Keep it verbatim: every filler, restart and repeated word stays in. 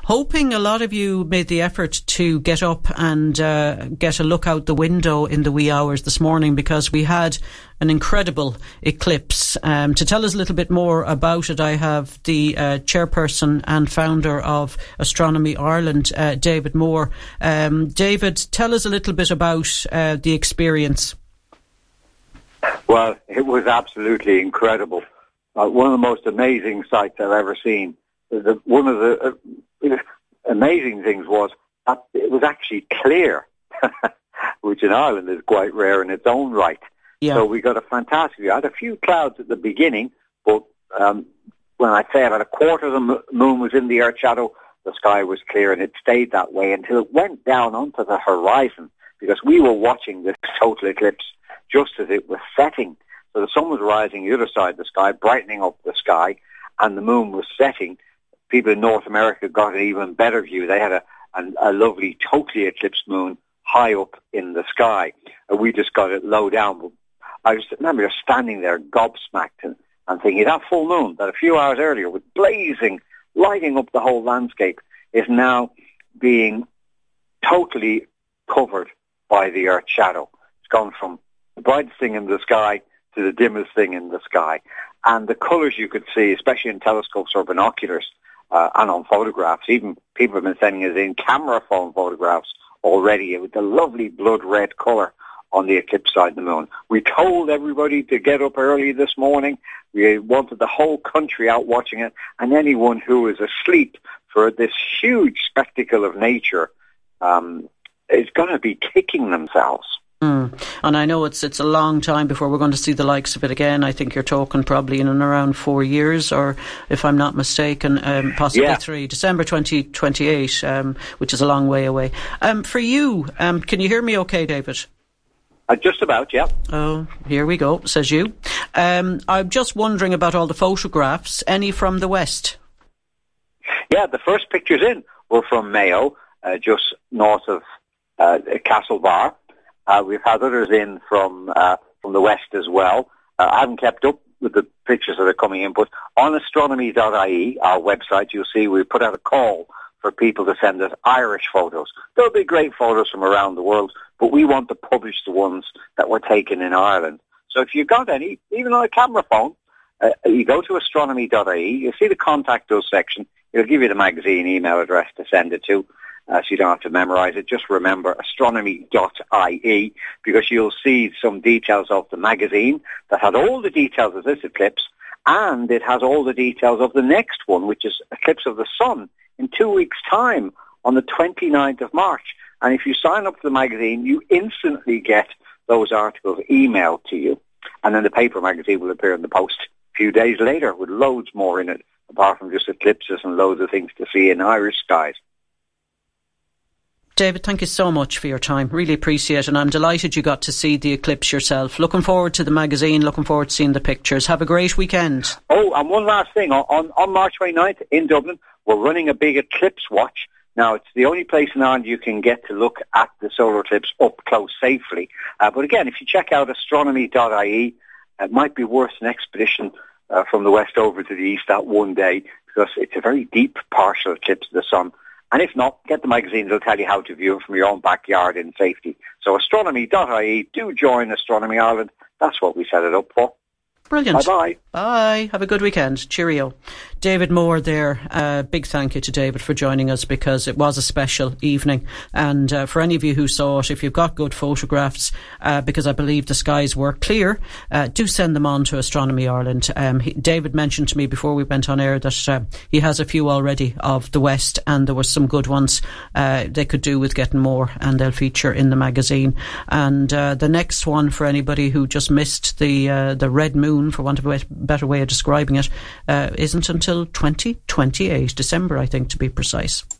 hoping a lot of you made the effort to get up and uh, get a look out the window in the wee hours this morning, because we had an incredible eclipse. Um, to tell us a little bit more about it, I have the uh, chairperson and founder of Astronomy Ireland, uh, David Moore. Um, David, tell us a little bit about uh, the experience. Well, it was absolutely incredible. Uh, one of the most amazing sights I've ever seen. The, one of the uh, amazing things was that it was actually clear, which in Ireland is quite rare in its own right. Yeah. So we got a fantastic view. I had a few clouds at the beginning, but um, when I say about a quarter of the moon was in the Earth shadow, the sky was clear, and it stayed that way until it went down onto the horizon, because we were watching this total eclipse just as it was setting. So the sun was rising the other side of the sky, brightening up the sky, and the moon was setting. People in North America got an even better view. They had a, a, a lovely, totally eclipsed moon high up in the sky. And we just got it low down. But I just remember just standing there gobsmacked and, and thinking that full moon that a few hours earlier was blazing, lighting up the whole landscape, is now being totally covered by the Earth's shadow. It's gone from the brightest thing in the sky to the dimmest thing in the sky. And the colours you could see, especially in telescopes or binoculars uh, and on photographs, even people have been sending us in camera phone photographs already with the lovely blood red colour on the eclipse side of the moon. We told everybody to get up early this morning. We wanted the whole country out watching it, and anyone who is asleep for this huge spectacle of nature um, is going to be kicking themselves. Mm. And I know it's it's a long time before we're going to see the likes of it again. I think you're talking probably in and around four years, or if I'm not mistaken, um, possibly yeah. three. December twenty twenty-eight, um, which is a long way away. Um, for you, um, can you hear me okay, David? Uh, just about, yeah. Oh, here we go, says you. Um, I'm just wondering about all the photographs. Any from the west? Yeah, the first pictures in were from Mayo, uh, just north of uh, Castlebar. Uh, we've had others in from uh, from the west as well. Uh, I haven't kept up with the pictures that are coming in, but on astronomy dot I E, our website, you'll see we put out a call for people to send us Irish photos. There'll be great photos from around the world, but we want to publish the ones that were taken in Ireland. So if you've got any, even on a camera phone, uh, you go to astronomy dot I E, you'll see the contact us section. It'll give you the magazine email address to send it to. Uh, so you don't have to memorize it. Just remember astronomy dot I E, because you'll see some details of the magazine that had all the details of this eclipse, and it has all the details of the next one, which is Eclipse of the Sun, in two weeks' time on the twenty-ninth of March. And if you sign up to the magazine, you instantly get those articles emailed to you. And then the paper magazine will appear in the post a few days later with loads more in it, apart from just eclipses and loads of things to see in Irish skies. David, thank you so much for your time. Really appreciate it. And I'm delighted you got to see the eclipse yourself. Looking forward to the magazine, looking forward to seeing the pictures. Have a great weekend. Oh, and one last thing. On, on March twenty-ninth in Dublin, we're running a big eclipse watch. Now, it's the only place in Ireland you can get to look at the solar eclipse up close safely. Uh, but again, if you check out astronomy dot I E, it might be worth an expedition uh, from the west over to the east that one day, because it's a very deep partial eclipse of the sun. And if not, get the magazine. It'll tell you how to view it from your own backyard in safety. So astronomy dot I E, do join Astronomy Ireland. That's what we set it up for. Brilliant. Bye-bye. Bye. Have a good weekend. Cheerio. David Moore there. Uh, big thank you to David for joining us, because it was a special evening. And uh, for any of you who saw it, if you've got good photographs, uh, because I believe the skies were clear, uh, do send them on to Astronomy Ireland. Um, he, David mentioned to me before we went on air that uh, he has a few already of the West, and there were some good ones uh, they could do with getting more, and they'll feature in the magazine. And uh, the next one, for anybody who just missed the uh, the red moon, for want of a better way of describing it, uh, isn't until twenty twenty-eight, December, I think, to be precise.